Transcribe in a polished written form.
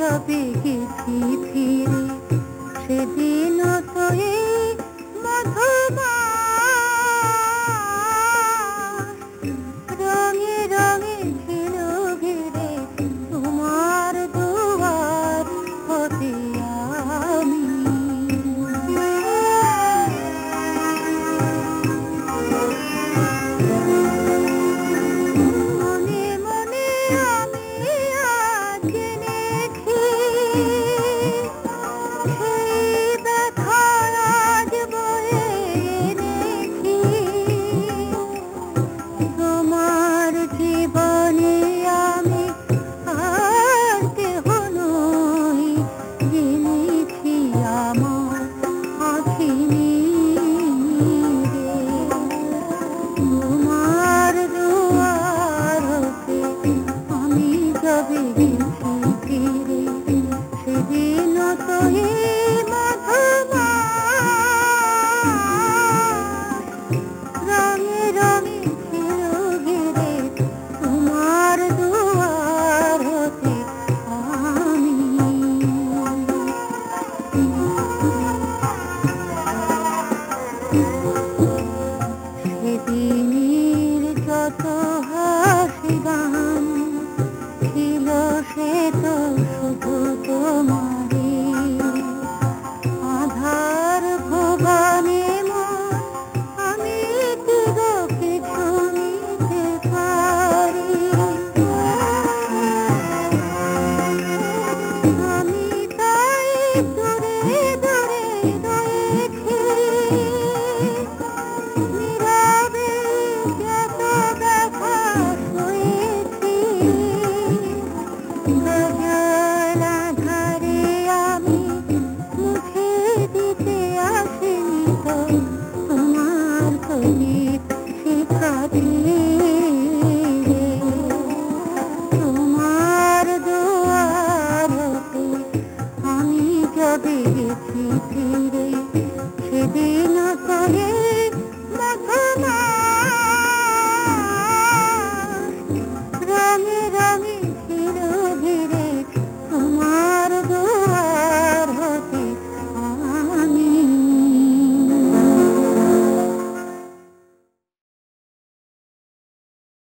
যবে গেছি ফিরে সেদিন তো এই মধুমাস রঙে রঙে ছিল ঘিরে তোমার দুয়ার হতে আমি মনে মনে আমি আজ জেনেছি সেই ব্যথা আজ বয়ে এনেছি তোমার জীবনে আমি আর কেহ নই জেনেছি আমার আঁখি নিরে